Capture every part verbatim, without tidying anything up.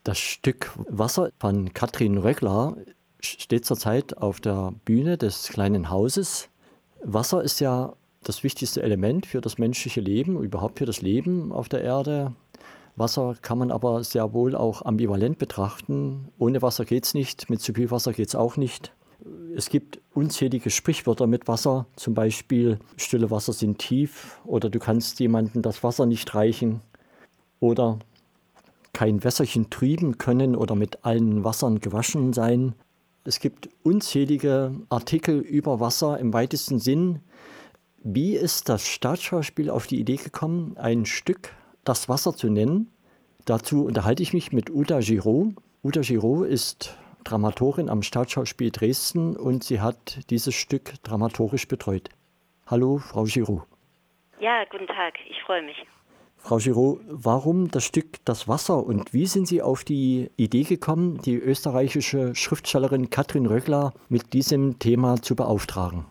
Das Stück Wasser von Katrin Röckler steht zurzeit auf der Bühne des kleinen Hauses. Wasser ist ja das wichtigste Element für das menschliche Leben, überhaupt für das Leben auf der Erde. Wasser kann man aber sehr wohl auch ambivalent betrachten. Ohne Wasser geht es nicht, mit zu viel Wasser geht es auch nicht. Es gibt unzählige Sprichwörter mit Wasser, zum Beispiel stille Wasser sind tief oder du kannst jemandem das Wasser nicht reichen oder kein Wässerchen trüben können oder mit allen Wassern gewaschen sein. Es gibt unzählige Artikel über Wasser im weitesten Sinn. Wie ist das Staatsschauspiel auf die Idee gekommen, ein Stück Das Wasser zu nennen? Dazu unterhalte ich mich mit Uta Giraud. Uta Giraud ist Dramaturgin am Staatsschauspiel Dresden und sie hat dieses Stück dramaturgisch betreut. Hallo, Frau Giraud. Ja, guten Tag, ich freue mich. Frau Giraud, warum das Stück Das Wasser und wie sind Sie auf die Idee gekommen, die österreichische Schriftstellerin Katrin Röckler mit diesem Thema zu beauftragen?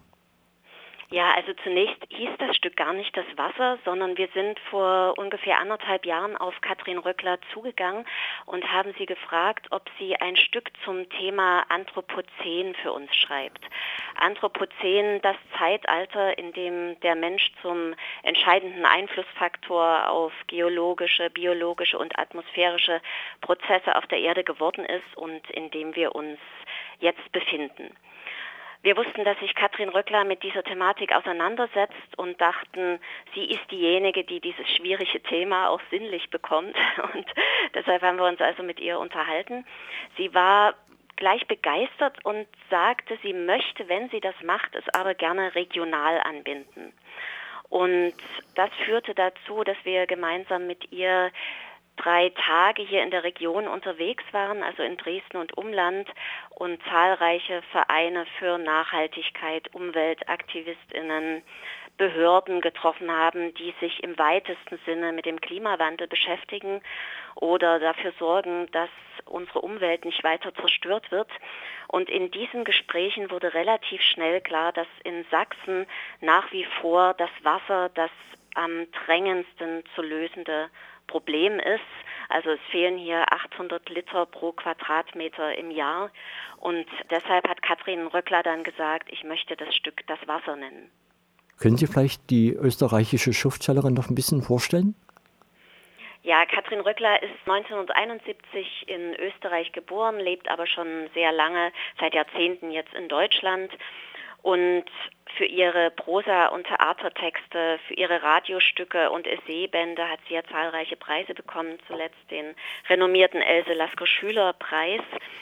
Ja, also zunächst hieß das Stück gar nicht Das Wasser, sondern wir sind vor ungefähr anderthalb Jahren auf Katrin Röckler zugegangen und haben sie gefragt, ob sie ein Stück zum Thema Anthropozän für uns schreibt. Anthropozän, das Zeitalter, in dem der Mensch zum entscheidenden Einflussfaktor auf geologische, biologische und atmosphärische Prozesse auf der Erde geworden ist und in dem wir uns jetzt befinden. Wir wussten, dass sich Katrin Röckler mit dieser Thematik auseinandersetzt und dachten, sie ist diejenige, die dieses schwierige Thema auch sinnlich bekommt. Und deshalb haben wir uns also mit ihr unterhalten. Sie war gleich begeistert und sagte, sie möchte, wenn sie das macht, es aber gerne regional anbinden. Und das führte dazu, dass wir gemeinsam mit ihr drei Tage hier in der Region unterwegs waren, also in Dresden und Umland, und zahlreiche Vereine für Nachhaltigkeit, UmweltaktivistInnen, Behörden getroffen haben, die sich im weitesten Sinne mit dem Klimawandel beschäftigen oder dafür sorgen, dass unsere Umwelt nicht weiter zerstört wird. Und in diesen Gesprächen wurde relativ schnell klar, dass in Sachsen nach wie vor das Wasser das am drängendsten zu lösende Problem ist. Also es fehlen hier achthundert Liter pro Quadratmeter im Jahr und deshalb hat Katrin Röckler dann gesagt, ich möchte das Stück Das Wasser nennen. Können Sie vielleicht die österreichische Schriftstellerin noch ein bisschen vorstellen? Ja, Katrin Röckler ist neunzehnhunderteinundsiebzig in Österreich geboren, lebt aber schon sehr lange, seit Jahrzehnten jetzt in Deutschland. Und für ihre Prosa- und Theatertexte, für ihre Radiostücke und Essaybände hat sie ja zahlreiche Preise bekommen, zuletzt den renommierten Else-Lasker-Schüler-Preis.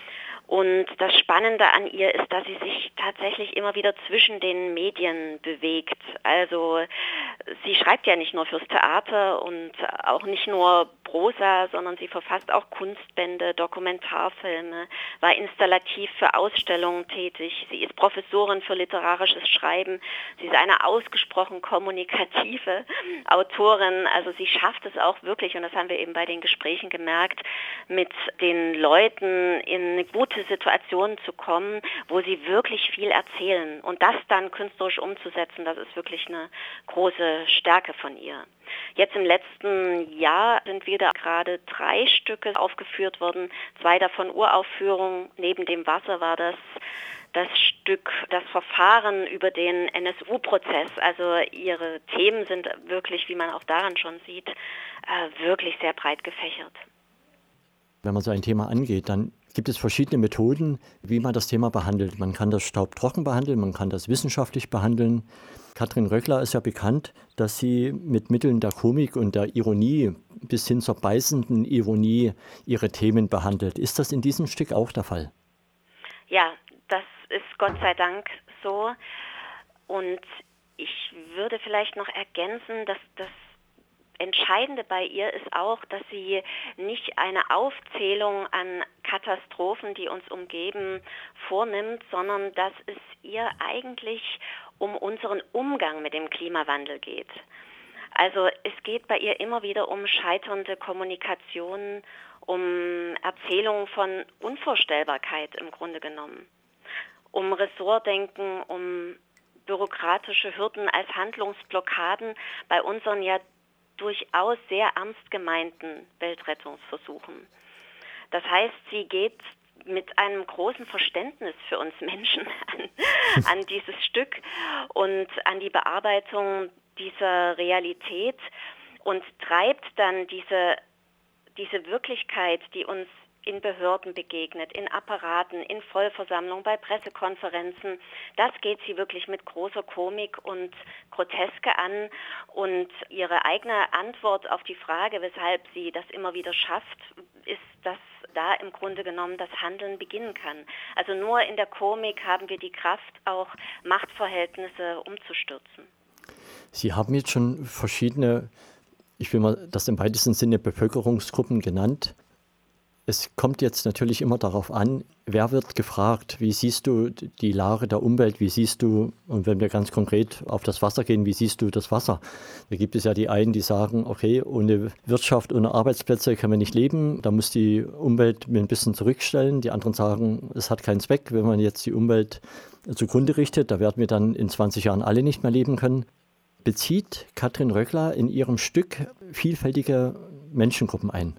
Und das Spannende an ihr ist, dass sie sich tatsächlich immer wieder zwischen den Medien bewegt. Also sie schreibt ja nicht nur fürs Theater und auch nicht nur Prosa, sondern sie verfasst auch Kunstbände, Dokumentarfilme, war installativ für Ausstellungen tätig. Sie ist Professorin für literarisches Schreiben. Sie ist eine ausgesprochen kommunikative Autorin. Also sie schafft es auch wirklich, und das haben wir eben bei den Gesprächen gemerkt, mit den Leuten in eine gute Situationen zu kommen, wo sie wirklich viel erzählen. Und das dann künstlerisch umzusetzen, das ist wirklich eine große Stärke von ihr. Jetzt im letzten Jahr sind wieder gerade drei Stücke aufgeführt worden, zwei davon Uraufführungen. Neben dem Wasser war das das Stück, das Verfahren über den N S U-Prozess. Also ihre Themen sind wirklich, wie man auch daran schon sieht, wirklich sehr breit gefächert. Wenn man so ein Thema angeht, dann gibt es verschiedene Methoden, wie man das Thema behandelt. Man kann das staubtrocken behandeln, man kann das wissenschaftlich behandeln. Katrin Röckler ist ja bekannt, dass sie mit Mitteln der Komik und der Ironie bis hin zur beißenden Ironie ihre Themen behandelt. Ist das in diesem Stück auch der Fall? Ja, das ist Gott sei Dank so. Und ich würde vielleicht noch ergänzen, dass das Entscheidende bei ihr ist auch, dass sie nicht eine Aufzählung an Katastrophen, die uns umgeben, vornimmt, sondern dass es ihr eigentlich um unseren Umgang mit dem Klimawandel geht. Also es geht bei ihr immer wieder um scheiternde Kommunikation, um Erzählungen von Unvorstellbarkeit im Grunde genommen, um Ressortdenken, um bürokratische Hürden als Handlungsblockaden bei unseren ja durchaus sehr ernst gemeinten Weltrettungsversuchen. Das heißt, sie geht mit einem großen Verständnis für uns Menschen an, an dieses Stück und an die Bearbeitung dieser Realität und treibt dann diese, diese Wirklichkeit, die uns in Behörden begegnet, in Apparaten, in Vollversammlungen, bei Pressekonferenzen. Das geht sie wirklich mit großer Komik und Groteske an. Und ihre eigene Antwort auf die Frage, weshalb sie das immer wieder schafft, ist, dass da im Grunde genommen das Handeln beginnen kann. Also nur in der Komik haben wir die Kraft, auch Machtverhältnisse umzustürzen. Sie haben jetzt schon verschiedene, ich will mal das im weitesten Sinne Bevölkerungsgruppen genannt. Es kommt jetzt natürlich immer darauf an, wer wird gefragt, wie siehst du die Lage der Umwelt, wie siehst du, und wenn wir ganz konkret auf das Wasser gehen, wie siehst du das Wasser? Da gibt es ja die einen, die sagen, okay, ohne Wirtschaft, ohne Arbeitsplätze können wir nicht leben, da muss die Umwelt ein bisschen zurückstellen. Die anderen sagen, es hat keinen Zweck, wenn man jetzt die Umwelt zugrunde richtet, da werden wir dann in zwanzig Jahren alle nicht mehr leben können. Bezieht Katrin Röckler in ihrem Stück vielfältige Menschengruppen ein?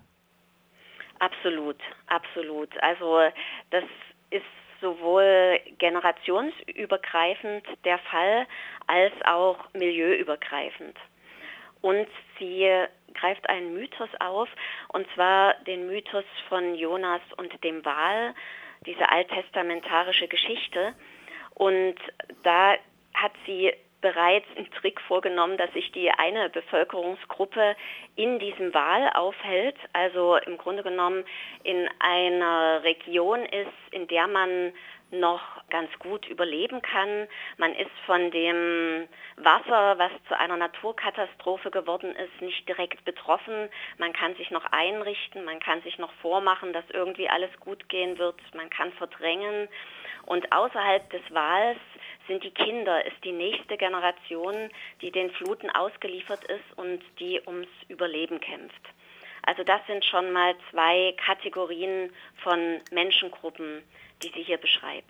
Absolut, absolut. Also das ist sowohl generationsübergreifend der Fall als auch milieuübergreifend. Und sie greift einen Mythos auf, und zwar den Mythos von Jonas und dem Wal, diese alttestamentarische Geschichte. Und da hat sie bereits einen Trick vorgenommen, dass sich die eine Bevölkerungsgruppe in diesem Wal aufhält, also im Grunde genommen in einer Region ist, in der man noch ganz gut überleben kann. Man ist von dem Wasser, was zu einer Naturkatastrophe geworden ist, nicht direkt betroffen. Man kann sich noch einrichten, man kann sich noch vormachen, dass irgendwie alles gut gehen wird, man kann verdrängen. Und außerhalb des Wals sind die Kinder, ist die nächste Generation, die den Fluten ausgeliefert ist und die ums Überleben kämpft. Also das sind schon mal zwei Kategorien von Menschengruppen, die sie hier beschreibt.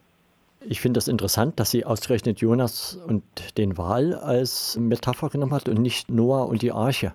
Ich finde das interessant, dass sie ausgerechnet Jonas und den Wal als Metapher genommen hat und nicht Noah und die Arche.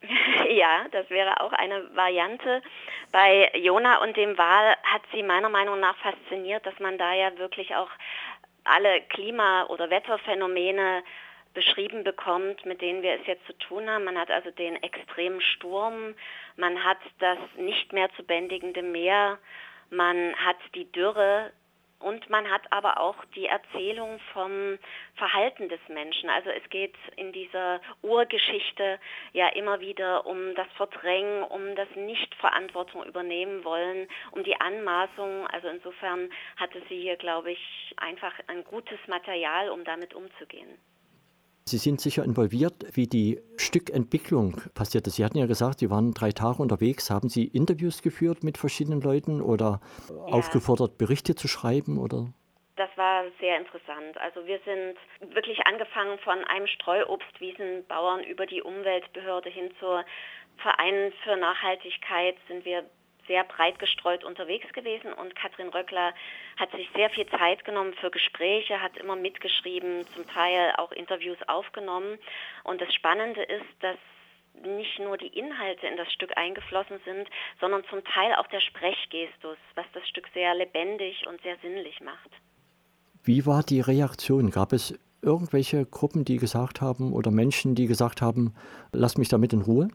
Ja, das wäre auch eine Variante. Bei Jona und dem Wal hat sie meiner Meinung nach fasziniert, dass man da ja wirklich auch alle Klima- oder Wetterphänomene beschrieben bekommt, mit denen wir es jetzt zu tun haben. Man hat also den extremen Sturm, man hat das nicht mehr zu bändigende Meer, man hat die Dürre und man hat aber auch die Erzählung vom Verhalten des Menschen. Also es geht in dieser Urgeschichte ja immer wieder um das Verdrängen, um das Nicht-Verantwortung übernehmen wollen, um die Anmaßung. Also insofern hatte sie hier, glaube ich, einfach ein gutes Material, um damit umzugehen. Sie sind sicher involviert, wie die Stückentwicklung passiert ist. Sie hatten ja gesagt, Sie waren drei Tage unterwegs. Haben Sie Interviews geführt mit verschiedenen Leuten oder ja. aufgefordert, Berichte zu schreiben? Oder? Das war sehr interessant. Also wir sind wirklich angefangen von einem Streuobstwiesenbauern über die Umweltbehörde hin zur Verein für Nachhaltigkeit sind wir sehr breit gestreut unterwegs gewesen und Katrin Röckler hat sich sehr viel Zeit genommen für Gespräche, hat immer mitgeschrieben, zum Teil auch Interviews aufgenommen. Und das Spannende ist, dass nicht nur die Inhalte in das Stück eingeflossen sind, sondern zum Teil auch der Sprechgestus, was das Stück sehr lebendig und sehr sinnlich macht. Wie war die Reaktion? Gab es irgendwelche Gruppen, die gesagt haben oder Menschen, die gesagt haben, lass mich damit in Ruhe?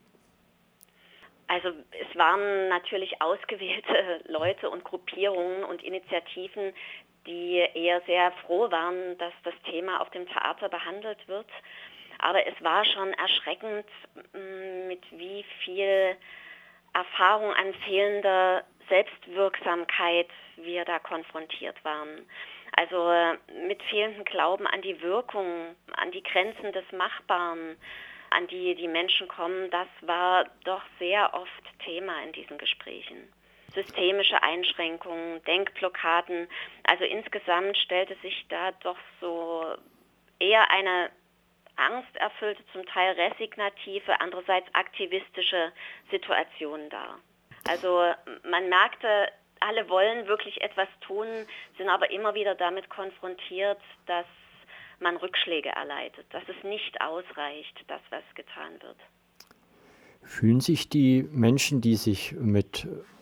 Also es waren natürlich ausgewählte Leute und Gruppierungen und Initiativen, die eher sehr froh waren, dass das Thema auf dem Theater behandelt wird. Aber es war schon erschreckend, mit wie viel Erfahrung an fehlender Selbstwirksamkeit wir da konfrontiert waren. Also mit fehlendem Glauben an die Wirkung, an die Grenzen des Machbaren, an die die Menschen kommen, das war doch sehr oft Thema in diesen Gesprächen. Systemische Einschränkungen, Denkblockaden, also insgesamt stellte sich da doch so eher eine angsterfüllte, zum Teil resignative, andererseits aktivistische Situation dar. Also man merkte, alle wollen wirklich etwas tun, sind aber immer wieder damit konfrontiert, dass man Rückschläge erleidet, dass es nicht ausreicht, das, was getan wird. Fühlen sich die Menschen, die sich mit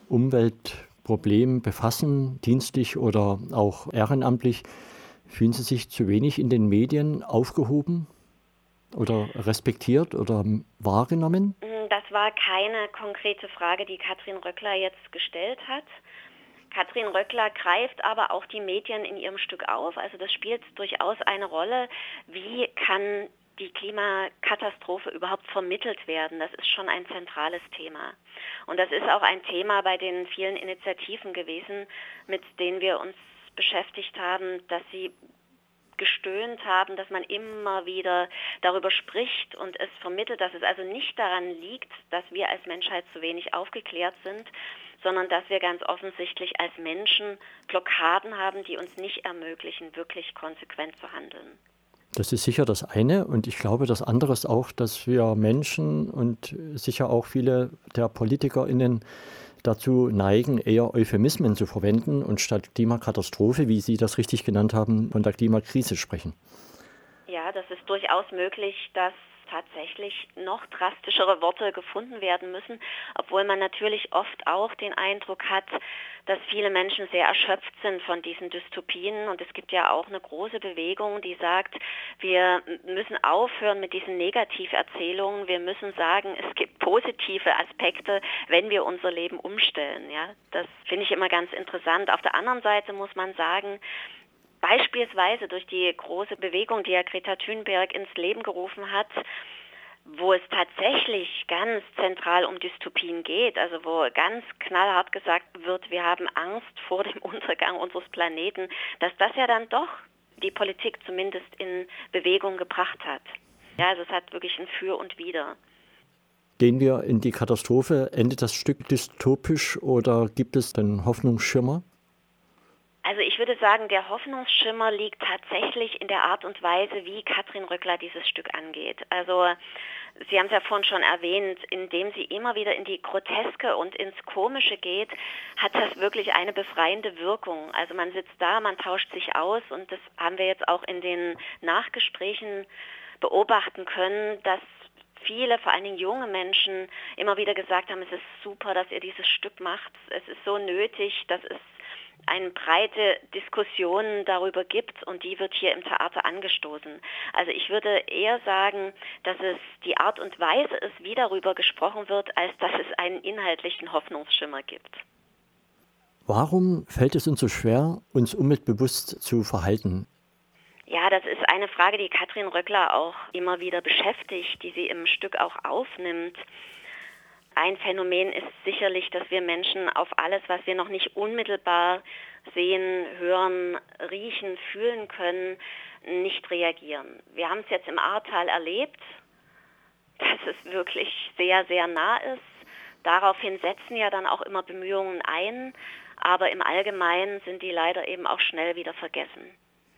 Umweltproblemen befassen, dienstlich oder auch ehrenamtlich, fühlen Sie sich zu wenig in den Medien aufgehoben oder respektiert oder wahrgenommen? Das war keine konkrete Frage, die Katrin Röckler jetzt gestellt hat. Katrin Röckler greift aber auch die Medien in ihrem Stück auf. Also das spielt durchaus eine Rolle. Wie kann die Klimakatastrophe überhaupt vermittelt werden? Das ist schon ein zentrales Thema. Und das ist auch ein Thema bei den vielen Initiativen gewesen, mit denen wir uns beschäftigt haben, dass sie gestöhnt haben, dass man immer wieder darüber spricht und es vermittelt, dass es also nicht daran liegt, dass wir als Menschheit zu wenig aufgeklärt sind, sondern dass wir ganz offensichtlich als Menschen Blockaden haben, die uns nicht ermöglichen, wirklich konsequent zu handeln. Das ist sicher das eine, und ich glaube, das andere ist auch, dass wir Menschen und sicher auch viele der PolitikerInnen dazu neigen, eher Euphemismen zu verwenden und statt Klimakatastrophe, wie Sie das richtig genannt haben, von der Klimakrise sprechen. Ja, das ist durchaus möglich, dass tatsächlich noch drastischere Worte gefunden werden müssen, obwohl man natürlich oft auch den Eindruck hat, dass viele Menschen sehr erschöpft sind von diesen Dystopien. Und es gibt ja auch eine große Bewegung, die sagt, wir müssen aufhören mit diesen Negativerzählungen. Wir müssen sagen, es gibt positive Aspekte, wenn wir unser Leben umstellen. Ja, das finde ich immer ganz interessant. Auf der anderen Seite muss man sagen, beispielsweise durch die große Bewegung, die ja Greta Thunberg ins Leben gerufen hat, wo es tatsächlich ganz zentral um Dystopien geht, also wo ganz knallhart gesagt wird, wir haben Angst vor dem Untergang unseres Planeten, dass das ja dann doch die Politik zumindest in Bewegung gebracht hat. Ja, also es hat wirklich ein Für und Wider. Gehen wir in die Katastrophe? Endet das Stück dystopisch oder gibt es einen Hoffnungsschimmer? Also ich würde sagen, der Hoffnungsschimmer liegt tatsächlich in der Art und Weise, wie Katrin Röckler dieses Stück angeht. Also Sie haben es ja vorhin schon erwähnt, indem sie immer wieder in die Groteske und ins Komische geht, hat das wirklich eine befreiende Wirkung. Also man sitzt da, man tauscht sich aus, und das haben wir jetzt auch in den Nachgesprächen beobachten können, dass viele, vor allen Dingen junge Menschen, immer wieder gesagt haben, es ist super, dass ihr dieses Stück macht, es ist so nötig, dass es eine breite Diskussion darüber gibt, und die wird hier im Theater angestoßen. Also ich würde eher sagen, dass es die Art und Weise ist, wie darüber gesprochen wird, als dass es einen inhaltlichen Hoffnungsschimmer gibt. Warum fällt es uns so schwer, uns umweltbewusst zu verhalten? Ja, das ist eine Frage, die Katrin Röckler auch immer wieder beschäftigt, die sie im Stück auch aufnimmt. Ein Phänomen ist sicherlich, dass wir Menschen auf alles, was wir noch nicht unmittelbar sehen, hören, riechen, fühlen können, nicht reagieren. Wir haben es jetzt im Ahrtal erlebt, dass es wirklich sehr, sehr nah ist. Daraufhin setzen ja dann auch immer Bemühungen ein, aber im Allgemeinen sind die leider eben auch schnell wieder vergessen.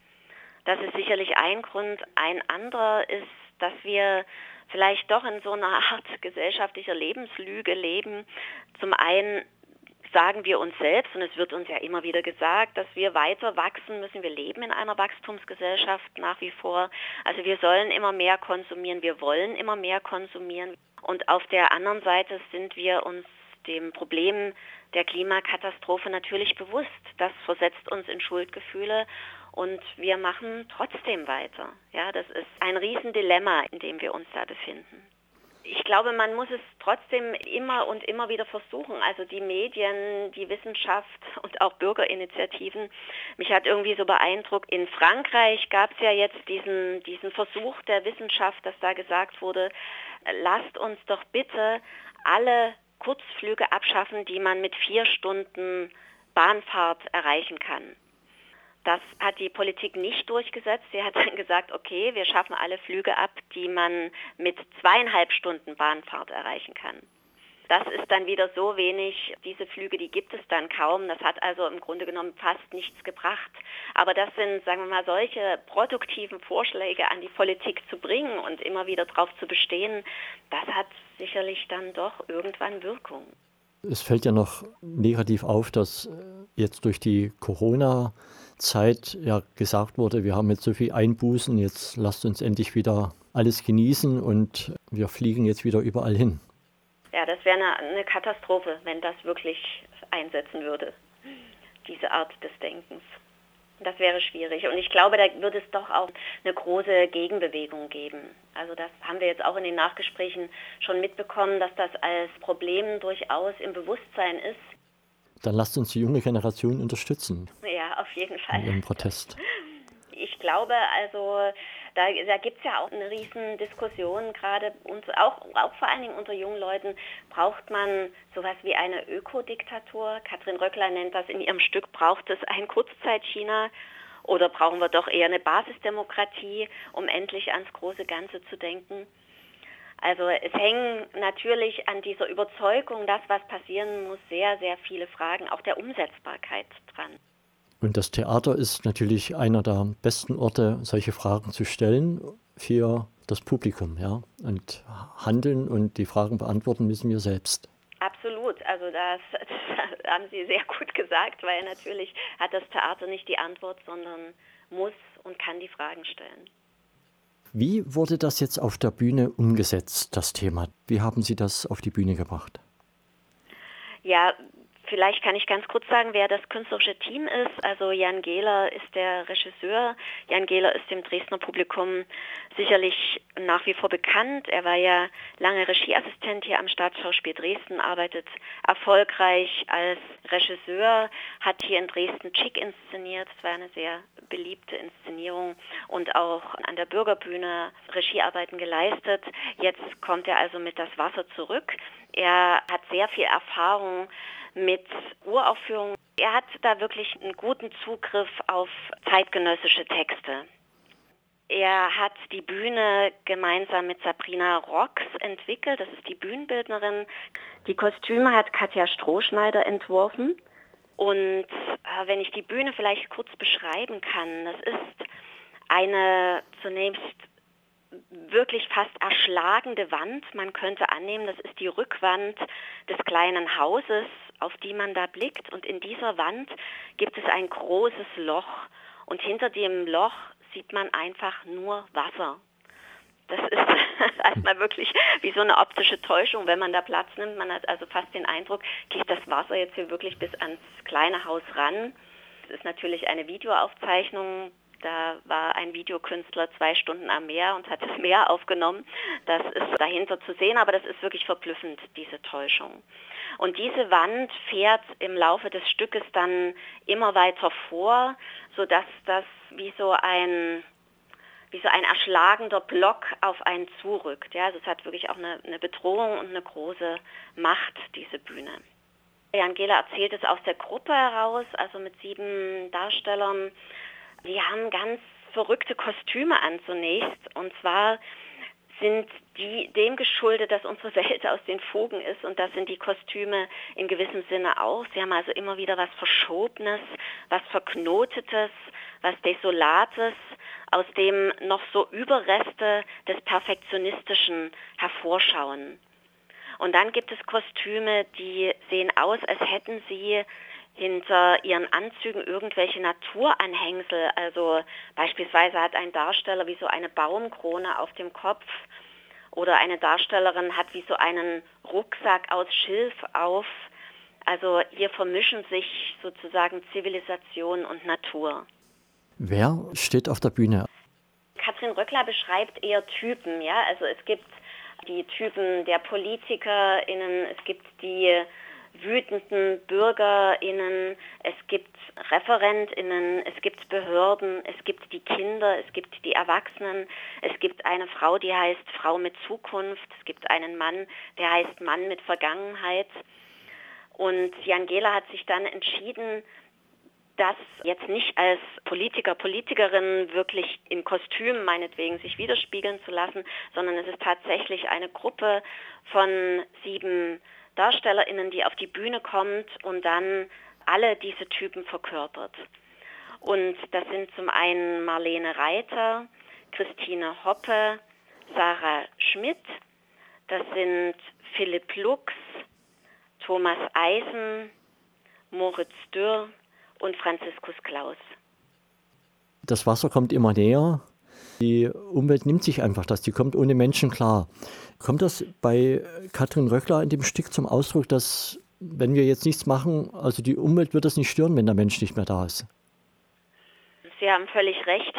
Das ist sicherlich ein Grund. Ein anderer ist, dass wir vielleicht doch in so einer Art gesellschaftlicher Lebenslüge leben. Zum einen sagen wir uns selbst, und es wird uns ja immer wieder gesagt, dass wir weiter wachsen müssen. Wir leben in einer Wachstumsgesellschaft nach wie vor. Also wir sollen immer mehr konsumieren, wir wollen immer mehr konsumieren. Und auf der anderen Seite sind wir uns dem Problem der Klimakatastrophe natürlich bewusst. Das versetzt uns in Schuldgefühle. Und wir machen trotzdem weiter. Ja, das ist ein Riesendilemma, in dem wir uns da befinden. Ich glaube, man muss es trotzdem immer und immer wieder versuchen. Also die Medien, die Wissenschaft und auch Bürgerinitiativen. Mich hat irgendwie so beeindruckt, in Frankreich gab es ja jetzt diesen, diesen Versuch der Wissenschaft, dass da gesagt wurde, lasst uns doch bitte alle Kurzflüge abschaffen, die man mit vier Stunden Bahnfahrt erreichen kann. Das hat die Politik nicht durchgesetzt. Sie hat dann gesagt, okay, wir schaffen alle Flüge ab, die man mit zweieinhalb Stunden Bahnfahrt erreichen kann. Das ist dann wieder so wenig. Diese Flüge, die gibt es dann kaum. Das hat also im Grunde genommen fast nichts gebracht. Aber das sind, sagen wir mal, solche produktiven Vorschläge an die Politik zu bringen und immer wieder darauf zu bestehen, das hat sicherlich dann doch irgendwann Wirkung. Es fällt ja noch negativ auf, dass jetzt durch die Corona-Zeit ja gesagt wurde, wir haben jetzt so viel Einbußen, jetzt lasst uns endlich wieder alles genießen und wir fliegen jetzt wieder überall hin. Ja, das wäre eine, eine Katastrophe, wenn das wirklich einsetzen würde, diese Art des Denkens. Das wäre schwierig. Und ich glaube, da wird es doch auch eine große Gegenbewegung geben. Also das haben wir jetzt auch in den Nachgesprächen schon mitbekommen, dass das als Problem durchaus im Bewusstsein ist. Dann lasst uns die junge Generation unterstützen. Ja, auf jeden Fall. Im Protest. Ich glaube, also da, da gibt es ja auch eine riesen Diskussion, gerade und auch, auch vor allen Dingen unter jungen Leuten, braucht man sowas wie eine Ökodiktatur? Katrin Röckler nennt das in ihrem Stück, braucht es ein Kurzzeit-China? Oder brauchen wir doch eher eine Basisdemokratie, um endlich ans große Ganze zu denken? Also es hängen natürlich an dieser Überzeugung, dass was passieren muss, sehr, sehr viele Fragen, auch der Umsetzbarkeit dran. Und das Theater ist natürlich einer der besten Orte, solche Fragen zu stellen für das Publikum. Ja? Und handeln und die Fragen beantworten müssen wir selbst. Absolut, also das, das haben Sie sehr gut gesagt, weil natürlich hat das Theater nicht die Antwort, sondern muss und kann die Fragen stellen. Wie wurde das jetzt auf der Bühne umgesetzt, das Thema? Wie haben Sie das auf die Bühne gebracht? Ja, vielleicht kann ich ganz kurz sagen, wer das künstlerische Team ist. Also Jan Gehler ist der Regisseur. Jan Gehler ist dem Dresdner Publikum sicherlich nach wie vor bekannt. Er war ja lange Regieassistent hier am Staatsschauspiel Dresden, arbeitet erfolgreich als Regisseur, hat hier in Dresden Chick inszeniert. Das war eine sehr beliebte Inszenierung und auch an der Bürgerbühne Regiearbeiten geleistet. Jetzt kommt er also mit Das Wasser zurück. Er hat sehr viel Erfahrung mit Uraufführungen. Er hat da wirklich einen guten Zugriff auf zeitgenössische Texte. Er hat die Bühne gemeinsam mit Sabrina Rox entwickelt, das ist die Bühnenbildnerin. Die Kostüme hat Katja Strohschneider entworfen. Und äh, wenn ich die Bühne vielleicht kurz beschreiben kann, das ist eine zunächst wirklich fast erschlagende Wand. Man könnte annehmen, das ist die Rückwand des kleinen Hauses, auf die man da blickt. Und in dieser Wand gibt es ein großes Loch. Und hinter dem Loch sieht man einfach nur Wasser. Das ist erstmal wirklich wie so eine optische Täuschung, wenn man da Platz nimmt. Man hat also fast den Eindruck, geht das Wasser jetzt hier wirklich bis ans kleine Haus ran. Es ist natürlich eine Videoaufzeichnung. Da war ein Videokünstler zwei Stunden am Meer und hat das Meer aufgenommen. Das ist dahinter zu sehen, aber das ist wirklich verblüffend, diese Täuschung. Und diese Wand fährt im Laufe des Stückes dann immer weiter vor, sodass das wie so ein, wie so ein erschlagender Block auf einen zurückt. Ja, also es hat wirklich auch eine, eine Bedrohung und eine große Macht, diese Bühne. Jan Gehler erzählt es aus der Gruppe heraus, also mit sieben Darstellern. Die haben ganz verrückte Kostüme an zunächst, und zwar sind die dem geschuldet, dass unsere Welt aus den Fugen ist, und das sind die Kostüme in gewissem Sinne auch. Sie haben also immer wieder was Verschobenes, was Verknotetes, was Desolates, aus dem noch so Überreste des Perfektionistischen hervorschauen. Und dann gibt es Kostüme, die sehen aus, als hätten sie hinter ihren Anzügen irgendwelche Naturanhängsel. Also beispielsweise hat ein Darsteller wie so eine Baumkrone auf dem Kopf, oder eine Darstellerin hat wie so einen Rucksack aus Schilf auf. Also hier vermischen sich sozusagen Zivilisation und Natur. Wer steht auf der Bühne? Katrin Röckler beschreibt eher Typen, ja. Also es gibt die Typen der PolitikerInnen, es gibt die wütenden BürgerInnen, es gibt ReferentInnen, es gibt Behörden, es gibt die Kinder, es gibt die Erwachsenen, es gibt eine Frau, die heißt Frau mit Zukunft, es gibt einen Mann, der heißt Mann mit Vergangenheit. Und Jan Gehler hat sich dann entschieden, das jetzt nicht als Politiker, Politikerin wirklich in Kostümen meinetwegen sich widerspiegeln zu lassen, sondern es ist tatsächlich eine Gruppe von sieben DarstellerInnen, die auf die Bühne kommt und dann alle diese Typen verkörpert. Und das sind zum einen Marlene Reiter, Christine Hoppe, Sarah Schmidt, das sind Philipp Lux, Thomas Eisen, Moritz Dürr und Franziskus Klaus. Das Wasser kommt immer näher. Die Umwelt nimmt sich einfach das, die kommt ohne Menschen klar. Kommt das bei Katrin Röckler in dem Stück zum Ausdruck, dass wenn wir jetzt nichts machen, also die Umwelt wird das nicht stören, wenn der Mensch nicht mehr da ist. Sie haben völlig recht.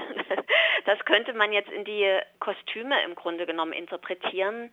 Das könnte man jetzt in die Kostüme im Grunde genommen interpretieren.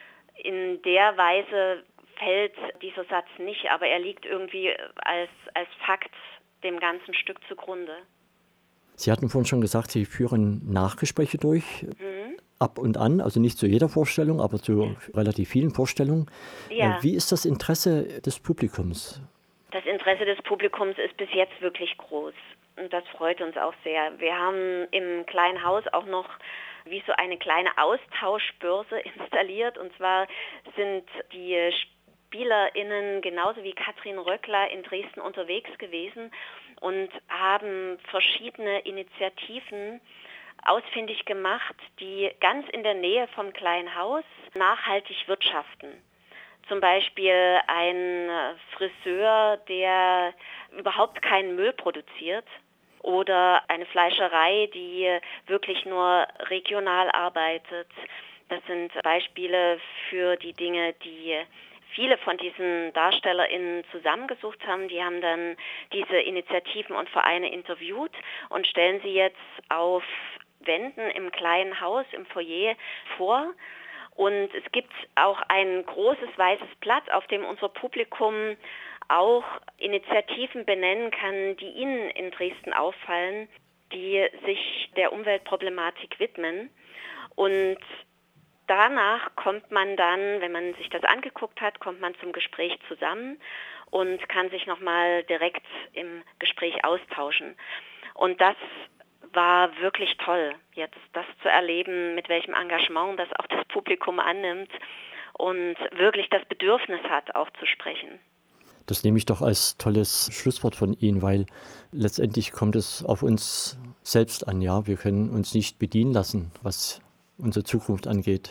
In der Weise fällt dieser Satz nicht, aber er liegt irgendwie als, als Fakt dem ganzen Stück zugrunde. Sie hatten vorhin schon gesagt, Sie führen Nachgespräche durch, Mhm. ab und an, also nicht zu jeder Vorstellung, aber zu relativ vielen Vorstellungen. Ja. Äh, Wie ist das Interesse des Publikums? Das Interesse des Publikums ist bis jetzt wirklich groß und das freut uns auch sehr. Wir haben im kleinen Haus auch noch wie so eine kleine Austauschbörse installiert, und zwar sind die SpielerInnen genauso wie Katrin Röckler in Dresden unterwegs gewesen und haben verschiedene Initiativen ausfindig gemacht, die ganz in der Nähe vom kleinen Haus nachhaltig wirtschaften. Zum Beispiel ein Friseur, der überhaupt keinen Müll produziert, oder eine Fleischerei, die wirklich nur regional arbeitet. Das sind Beispiele für die Dinge, die viele von diesen DarstellerInnen zusammengesucht haben. Die haben dann diese Initiativen und Vereine interviewt und stellen sie jetzt auf Wänden im kleinen Haus, im Foyer vor. Und es gibt auch ein großes weißes Blatt, auf dem unser Publikum auch Initiativen benennen kann, die ihnen in Dresden auffallen, die sich der Umweltproblematik widmen. Und danach kommt man dann, wenn man sich das angeguckt hat, kommt man zum Gespräch zusammen und kann sich nochmal direkt im Gespräch austauschen. Und das war wirklich toll, jetzt das zu erleben, mit welchem Engagement das auch das Publikum annimmt und wirklich das Bedürfnis hat, auch zu sprechen. Das nehme ich doch als tolles Schlusswort von Ihnen, weil letztendlich kommt es auf uns selbst an. Ja, wir können uns nicht bedienen lassen, was unsere Zukunft angeht.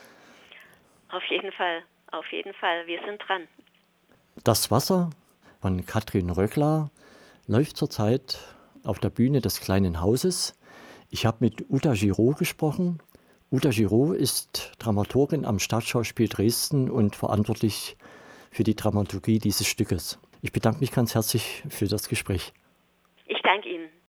Auf jeden Fall, auf jeden Fall. Wir sind dran. Das Wasser von Katrin Röckler läuft zurzeit auf der Bühne des kleinen Hauses. Ich habe mit Uta Giraud gesprochen. Uta Giraud ist Dramaturgin am Staatsschauspiel Dresden und verantwortlich für die Dramaturgie dieses Stückes. Ich bedanke mich ganz herzlich für das Gespräch. Ich danke Ihnen.